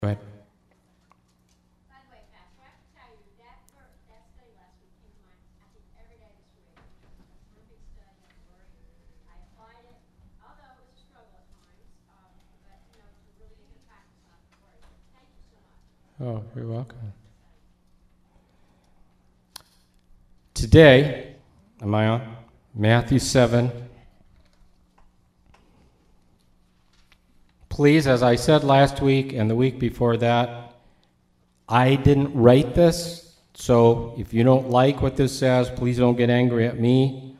Go ahead. By the way, Pastor, I have to tell you, that study last week came to mind, I think, every day this week. It was a big study on the Word. I applied it, although it was a struggle at times, but, to really get practice on the Word. Thank you so much. Oh, you're welcome. Today, am I on? Matthew 7. Please, as I said last week and the week before that, I didn't write this, so if you don't like what this says, please don't get angry at me.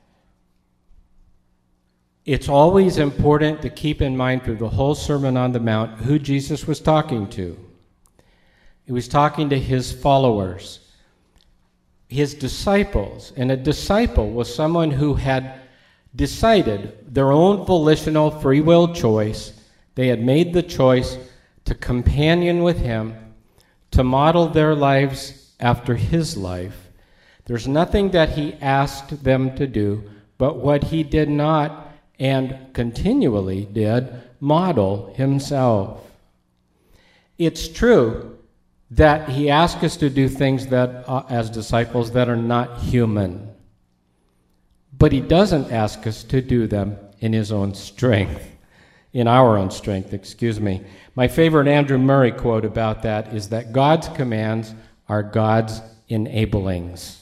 It's always important to keep in mind through the whole Sermon on the Mount who Jesus was talking to. He was talking to his followers, his disciples, and a disciple was someone who had decided their own volitional free will choice. They had made the choice to companion with him, to model their lives after his life. There's nothing that he asked them to do, but what he did not and continually did model himself. It's true that he asks us to do things that, as disciples, that are not human. But he doesn't ask us to do them in his own strength. In our own strength, excuse me. My favorite Andrew Murray quote about that is that God's commands are God's enablings.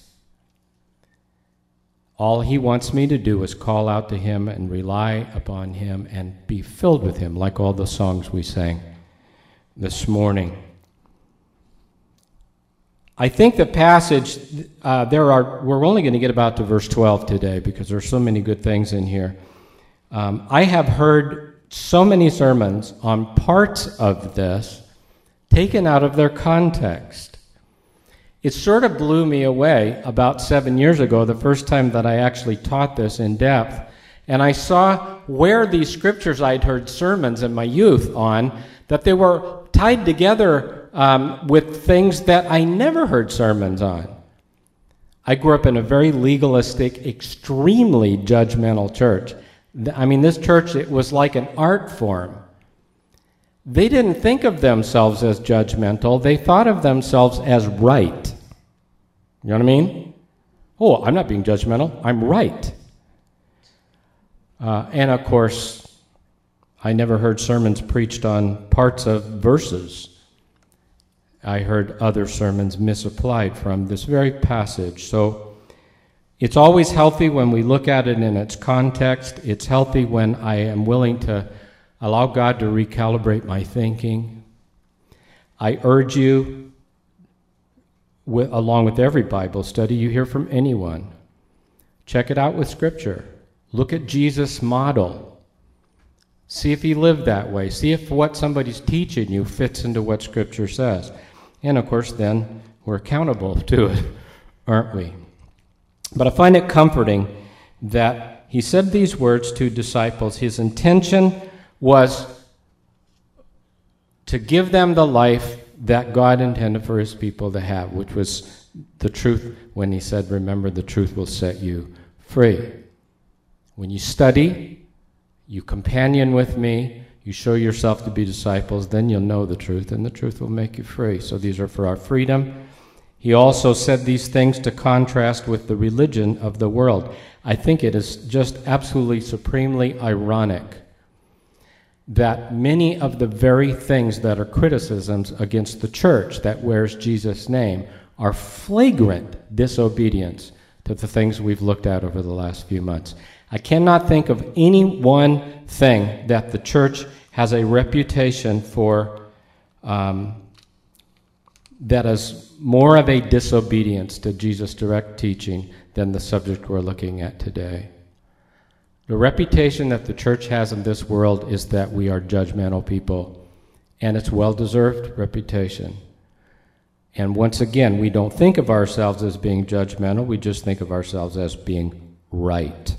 All he wants me to do is call out to him and rely upon him and be filled with him, like all the songs we sang this morning. I think the passage, we're only going to get about to verse 12 today because there's so many good things in here. I have heard so many sermons on parts of this taken out of their context. It sort of blew me away about 7 years ago, the first time that I actually taught this in depth, and I saw where these scriptures I'd heard sermons in my youth on, that they were tied together with things that I never heard sermons on. I grew up in a very legalistic, extremely judgmental church. I mean, this church, it was like an art form. They didn't think of themselves as judgmental. They thought of themselves as right. You know what I mean? Oh, I'm not being judgmental. I'm right. And, of course, I never heard sermons preached on parts of verses. I heard other sermons misapplied from this very passage. So it's always healthy when we look at it in its context. It's healthy when I am willing to allow God to recalibrate my thinking. I urge you, along with every Bible study you hear from anyone, check it out with Scripture. Look at Jesus' model. See if he lived that way. See if what somebody's teaching you fits into what Scripture says. And, of course, then we're accountable to it, aren't we? But I find it comforting that he said these words to disciples. His intention was to give them the life that God intended for his people to have, which was the truth when he said, remember, the truth will set you free. When you study, you companion with me, you show yourself to be disciples, then you'll know the truth, and the truth will make you free. So these are for our freedom. He also said these things to contrast with the religion of the world. I think it is just absolutely supremely ironic that many of the very things that are criticisms against the church that wears Jesus' name are flagrant disobedience to the things we've looked at over the last few months. I cannot think of any one thing that the church has a reputation for that is more of a disobedience to Jesus' direct teaching than the subject we're looking at today. The reputation that the church has in this world is that we are judgmental people, and it's well-deserved reputation. And once again, we don't think of ourselves as being judgmental, we just think of ourselves as being right.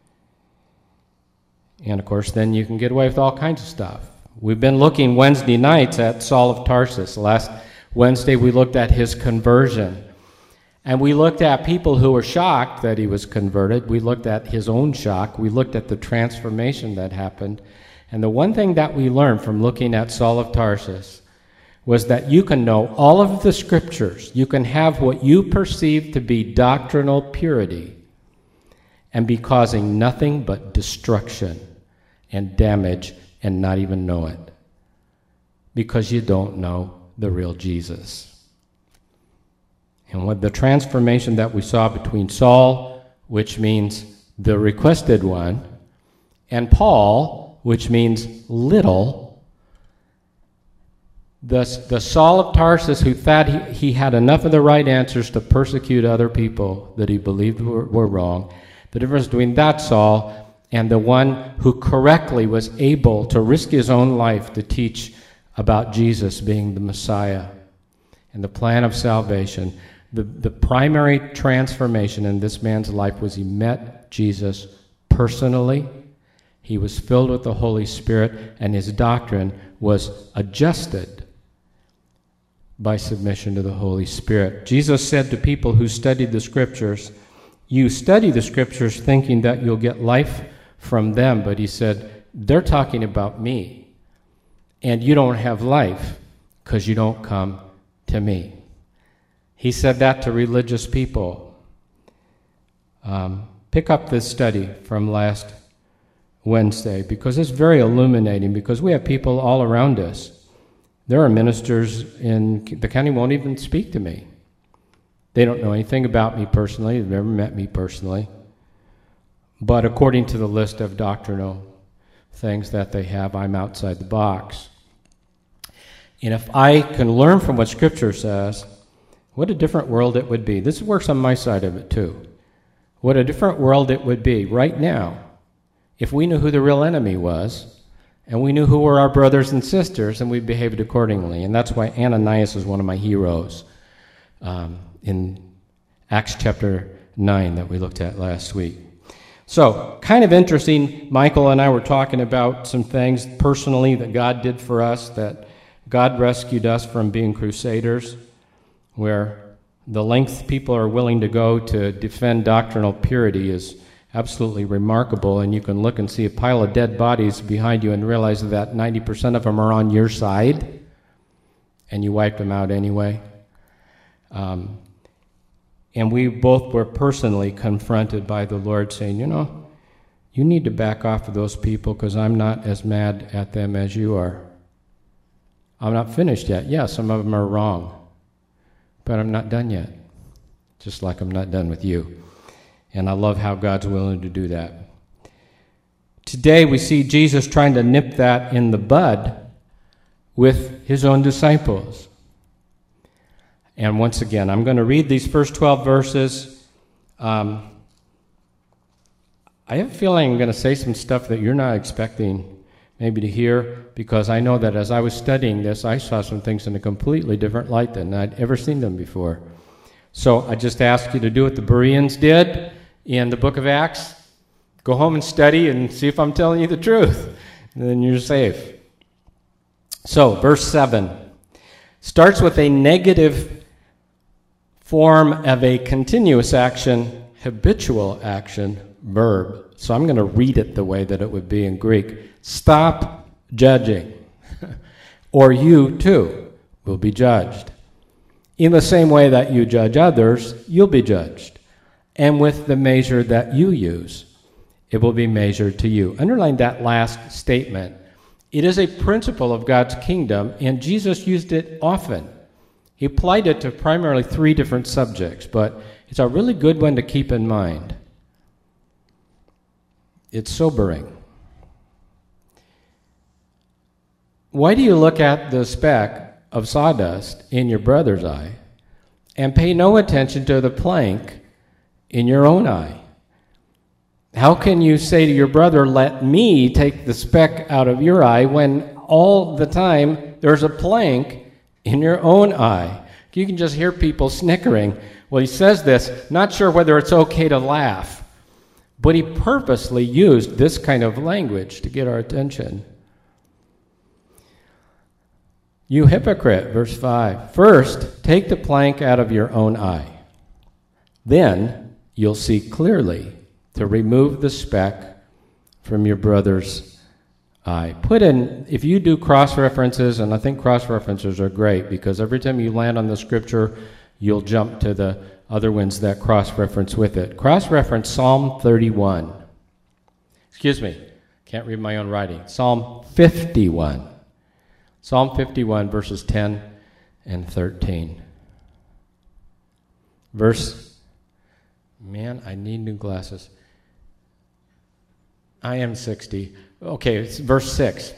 And of course, then you can get away with all kinds of stuff. We've been looking Wednesday nights at Saul of Tarsus. Last Wednesday, we looked at his conversion. And we looked at people who were shocked that he was converted. We looked at his own shock. We looked at the transformation that happened. And the one thing that we learned from looking at Saul of Tarsus was that you can know all of the scriptures, you can have what you perceive to be doctrinal purity, and be causing nothing but destruction and damage and not even know it, because you don't know the real Jesus. And with the transformation that we saw between Saul, which means the requested one, and Paul, which means little, the Saul of Tarsus who thought he had enough of the right answers to persecute other people that he believed were wrong, the difference between that Saul and the one who correctly was able to risk his own life to teach about Jesus being the Messiah and the plan of salvation, the primary transformation in this man's life was he met Jesus personally. He was filled with the Holy Spirit, and his doctrine was adjusted by submission to the Holy Spirit. Jesus said to people who studied the Scriptures, you study the Scriptures thinking that you'll get life from them, but he said, they're talking about me, and you don't have life because you don't come to me. He said that to religious people. Pick up this study from last Wednesday, because it's very illuminating, because we have people all around us. There are ministers in the county who won't even speak to me. They don't know anything about me personally. They've never met me personally. But according to the list of doctrinal things that they have, I'm outside the box. And if I can learn from what Scripture says, what a different world it would be. This works on my side of it too. What a different world it would be right now if we knew who the real enemy was, and we knew who were our brothers and sisters, and we behaved accordingly. And that's why Ananias is one of my heroes in Acts chapter 9 that we looked at last week. So, kind of interesting, Michael and I were talking about some things personally that God did for us, that God rescued us from being crusaders, where the length people are willing to go to defend doctrinal purity is absolutely remarkable, and you can look and see a pile of dead bodies behind you and realize that 90% of them are on your side, and you wiped them out anyway. And we both were personally confronted by the Lord saying, you need to back off of those people, because I'm not as mad at them as you are. I'm not finished yet. Yeah, some of them are wrong, but I'm not done yet, just like I'm not done with you. And I love how God's willing to do that. Today we see Jesus trying to nip that in the bud with his own disciples. And once again, I'm going to read these first 12 verses. I have a feeling I'm going to say some stuff that you're not expecting maybe to hear, because I know that as I was studying this, I saw some things in a completely different light than I'd ever seen them before. So I just ask you to do what the Bereans did in the book of Acts. Go home and study and see if I'm telling you the truth. And then you're safe. So, verse 7 starts with a negative form of a continuous action, habitual action, verb. So I'm going to read it the way that it would be in Greek. Stop judging, or you too will be judged. In the same way that you judge others, you'll be judged. And with the measure that you use, it will be measured to you. Underline that last statement. It is a principle of God's kingdom, and Jesus used it often. He applied it to primarily 3 different subjects, but it's a really good one to keep in mind. It's sobering. Why do you look at the speck of sawdust in your brother's eye and pay no attention to the plank in your own eye? How can you say to your brother, let me take the speck out of your eye, when all the time there's a plank in your own eye? You can just hear people snickering. Well, he says this, not sure whether it's okay to laugh, but he purposely used this kind of language to get our attention. You hypocrite, verse 5. First, take the plank out of your own eye. Then you'll see clearly to remove the speck from your brother's I put in, if you do cross-references, and I think cross-references are great because every time you land on the scripture, you'll jump to the other ones that cross-reference with it. Cross-reference Psalm 31. Excuse me, can't read my own writing. Psalm 51. Psalm 51, verses 10 and 13. Man, I need new glasses. I am 60. Okay, it's verse 6.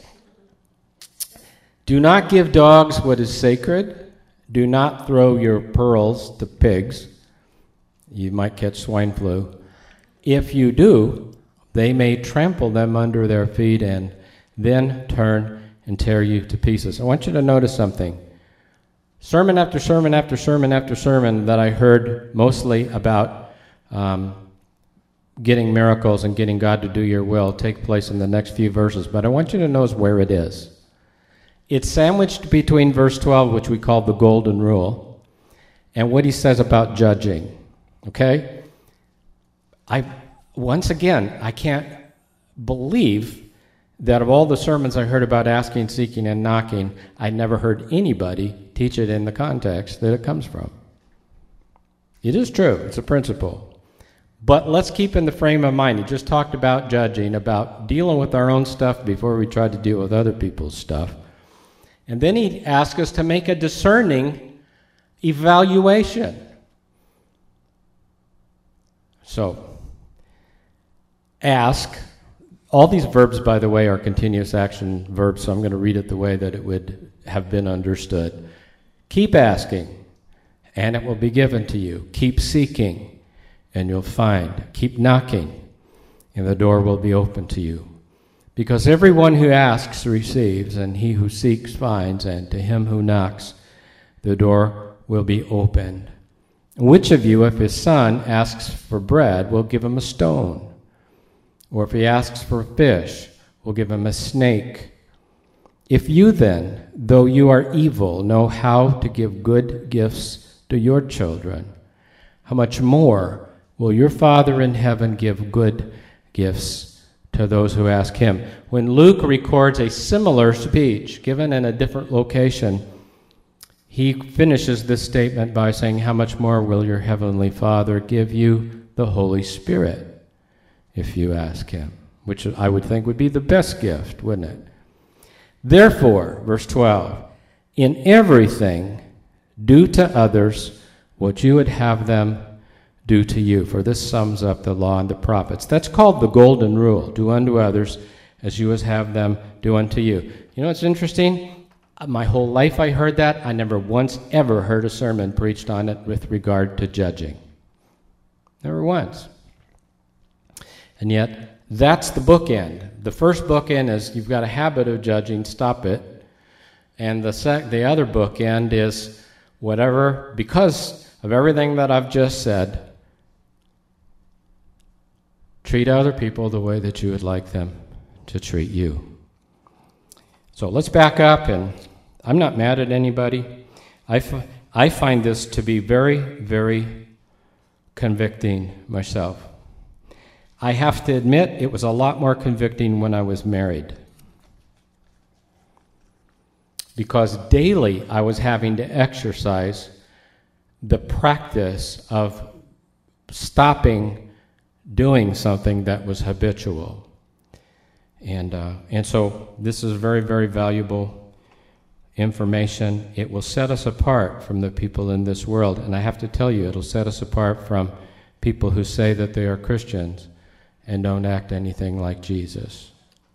Do not give dogs what is sacred. Do not throw your pearls to pigs. You might catch swine flu. If you do, they may trample them under their feet and then turn and tear you to pieces. I want you to notice something. Sermon after sermon after sermon after sermon that I heard mostly about getting miracles and getting God to do your will take place in the next few verses, but I want you to notice where it is. It's sandwiched between verse 12, which we call the golden rule, and what he says about judging. Okay? Once again, I can't believe that of all the sermons I heard about asking, seeking, and knocking, I never heard anybody teach it in the context that it comes from. It is true. It's a principle. But let's keep in the frame of mind. He just talked about judging, about dealing with our own stuff before we try to deal with other people's stuff. And then he asks us to make a discerning evaluation. So, ask. All these verbs, by the way, are continuous action verbs, so I'm going to read it the way that it would have been understood. Keep asking, and it will be given to you. Keep seeking, and you'll find. Keep knocking, and the door will be open to you. Because everyone who asks receives, and he who seeks finds, and to him who knocks, the door will be opened. Which of you, if his son asks for bread, will give him a stone? Or if he asks for fish, will give him a snake? If you then, though you are evil, know how to give good gifts to your children, how much more will your Father in heaven give good gifts to those who ask him? When Luke records a similar speech given in a different location, he finishes this statement by saying, how much more will your heavenly Father give you the Holy Spirit if you ask him? Which I would think would be the best gift, wouldn't it? Therefore, verse 12, in everything do to others what you would have them do to you. For this sums up the law and the prophets. That's called the golden rule. Do unto others as you would have them do unto you. You know what's interesting? My whole life I heard that. I never once ever heard a sermon preached on it with regard to judging. Never once. And yet, that's the bookend. The first bookend is you've got a habit of judging, stop it. And the other bookend is whatever, because of everything that I've just said, treat other people the way that you would like them to treat you. So let's back up, and I'm not mad at anybody. I find this to be very, very convicting myself. I have to admit, it was a lot more convicting when I was married. Because daily I was having to exercise the practice of stopping doing something that was habitual. And so this is very, very valuable information. It will set us apart from the people in this world. And I have to tell you, it'll set us apart from people who say that they are Christians and don't act anything like Jesus.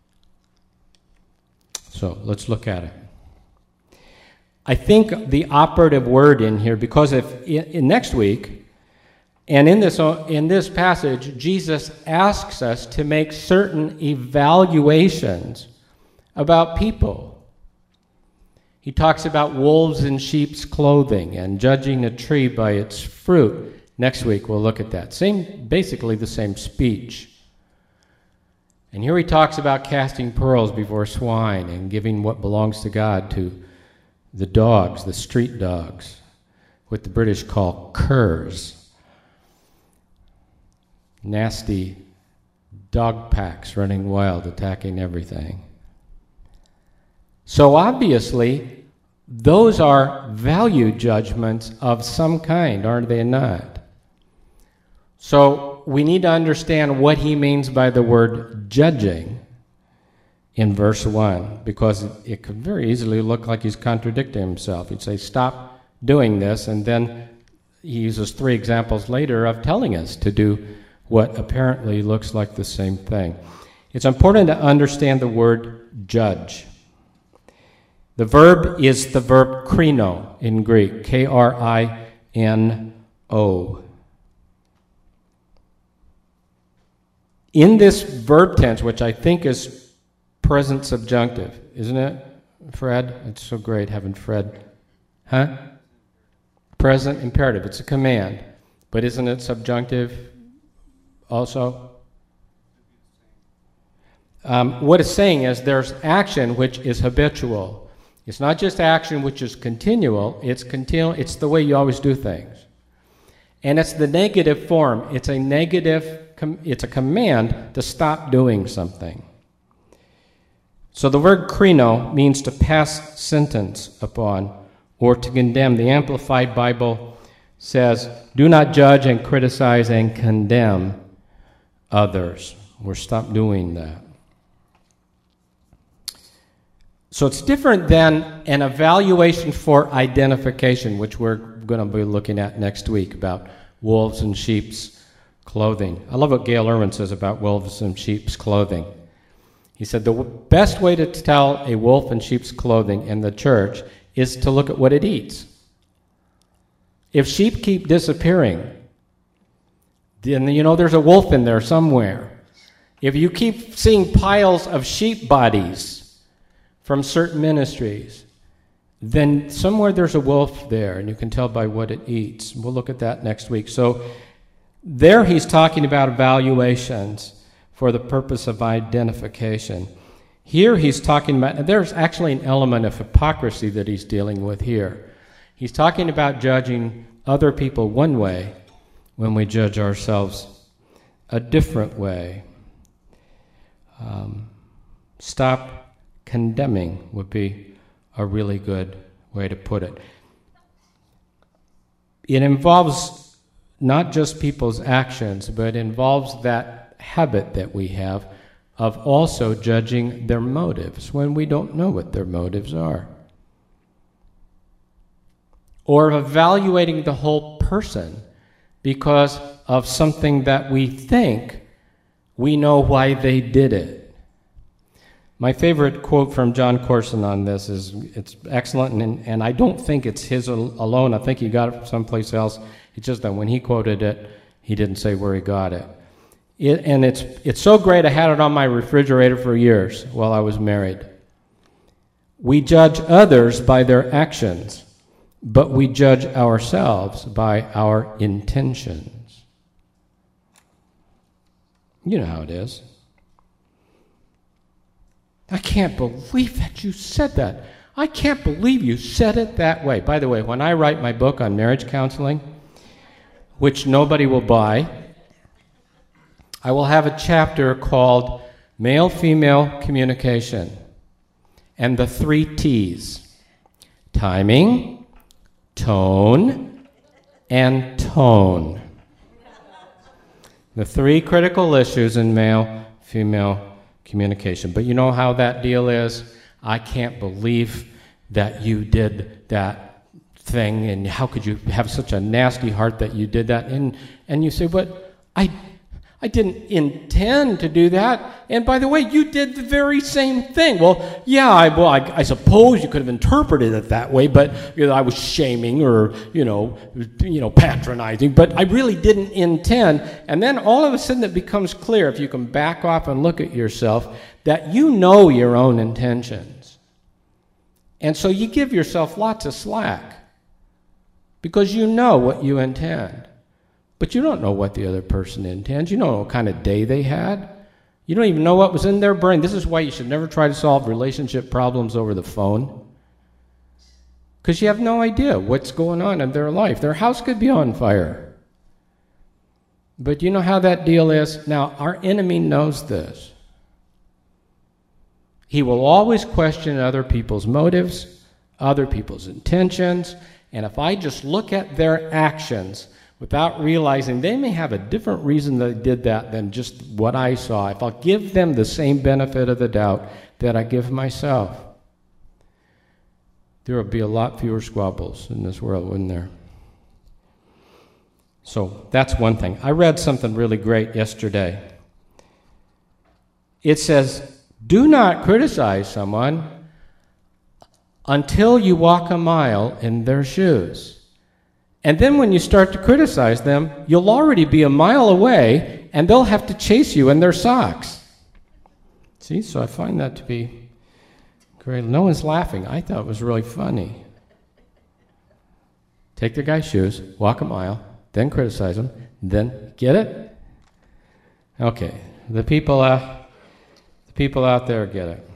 So let's look at it. I think the operative word in here, because in next week, and in this passage, Jesus asks us to make certain evaluations about people. He talks about wolves in sheep's clothing and judging a tree by its fruit. Next week we'll look at that. Basically the same speech. And here he talks about casting pearls before swine and giving what belongs to God to the dogs, the street dogs, what the British call curs. Nasty dog packs running wild, attacking everything. So obviously, those are value judgments of some kind, aren't they not? So we need to understand what he means by the word judging in verse 1, because it could very easily look like he's contradicting himself. He'd say, stop doing this, and then he uses 3 examples later of telling us to do what apparently looks like the same thing. It's important to understand the word judge. The verb is the verb krino in Greek, K-R-I-N-O. In this verb tense, which I think is present subjunctive, isn't it, Fred? It's so great having Fred. Huh? Present imperative. It's a command. But isn't it subjunctive also? What it's saying is there's action which is habitual. It's not just action which is continual. It's the way you always do things. And it's the negative form. It's a command to stop doing something. So the word krino means to pass sentence upon or to condemn. The Amplified Bible says, do not judge and criticize and condemn others, or stop doing that. So it's different than an evaluation for identification, which we're going to be looking at next week about wolves and sheep's clothing. I love what Gail Irwin says about wolves and sheep's clothing. He said the best way to tell a wolf in sheep's clothing in the church is to look at what it eats. If sheep keep disappearing, then there's a wolf in there somewhere. If you keep seeing piles of sheep bodies from certain ministries, then somewhere there's a wolf there, and you can tell by what it eats. We'll look at that next week. So there he's talking about evaluations for the purpose of identification. Here he's talking about, there's actually an element of hypocrisy that he's dealing with here. He's talking about judging other people one way when we judge ourselves a different way. Stop condemning would be a really good way to put it. It involves not just people's actions, but it involves that habit that we have of also judging their motives when we don't know what their motives are. Or evaluating the whole person because of something that we think we know why they did it. My favorite quote from John Corson on this is, it's excellent, and I don't think it's his alone. I think he got it from someplace else. It's just that when he quoted it, he didn't say where he got it. And it's so great, I had it on my refrigerator for years while I was married. We judge others by their actions, but we judge ourselves by our intentions. You know how it is. I can't believe that you said that. I can't believe you said it that way. By the way, when I write my book on marriage counseling, which nobody will buy, I will have a chapter called Male-Female Communication and the 3 T's: timing, tone, and tone. The 3 critical issues in male-female communication. But you know how that deal is? I can't believe that you did that thing, and how could you have such a nasty heart that you did that? And you say, but I didn't intend to do that. And by the way, you did the very same thing. Well, yeah, I suppose you could have interpreted it that way, but I was shaming or patronizing, but I really didn't intend. And then all of a sudden it becomes clear, if you can back off and look at yourself, that you know your own intentions. And so you give yourself lots of slack because you know what you intend. But you don't know what the other person intends. You don't know what kind of day they had. You don't even know what was in their brain. This is why you should never try to solve relationship problems over the phone. Because you have no idea what's going on in their life. Their house could be on fire. But you know how that deal is? Now, our enemy knows this. He will always question other people's motives, other people's intentions, and if I just look at their actions without realizing they may have a different reason they did that than just what I saw, if I'll give them the same benefit of the doubt that I give myself, there will be a lot fewer squabbles in this world, wouldn't there? So that's one thing. I read something really great yesterday. It says, do not criticize someone until you walk a mile in their shoes. And then when you start to criticize them, you'll already be a mile away, and they'll have to chase you in their socks. See, so I find that to be great. No one's laughing. I thought it was really funny. Take the guy's shoes, walk a mile, then criticize him, then get it? Okay, the people out there get it.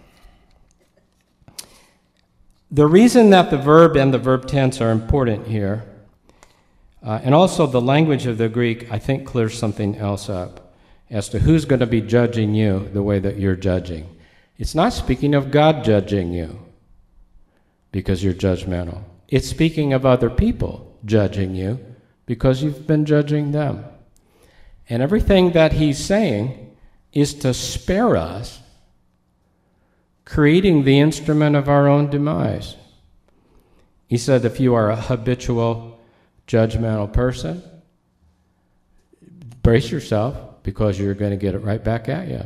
The reason that the verb and the verb tense are important here, and also the language of the Greek, I think clears something else up as to who's going to be judging you the way that you're judging. It's not speaking of God judging you because you're judgmental. It's speaking of other people judging you because you've been judging them. And everything that he's saying is to spare us creating the instrument of our own demise. He said if you are a habitual judgmental person, brace yourself because you're going to get it right back at you.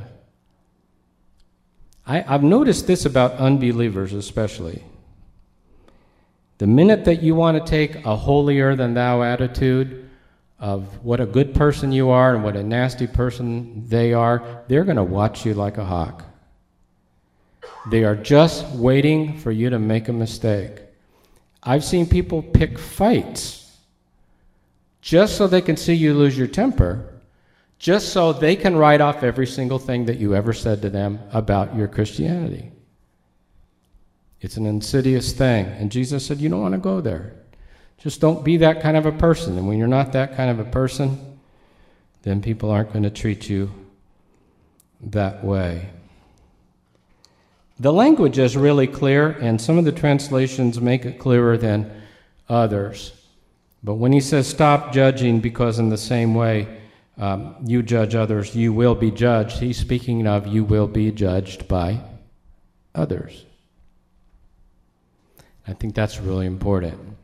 I've noticed this about unbelievers especially. The minute that you want to take a holier-than-thou attitude of what a good person you are and what a nasty person they are, they're going to watch you like a hawk. They are just waiting for you to make a mistake. I've seen people pick fights just so they can see you lose your temper, just so they can write off every single thing that you ever said to them about your Christianity. It's an insidious thing. And Jesus said, you don't want to go there. Just don't be that kind of a person. And when you're not that kind of a person, then people aren't going to treat you that way. The language is really clear, and some of the translations make it clearer than others. But when he says stop judging because in the same way you judge others, you will be judged, he's speaking of you will be judged by others. I think that's really important.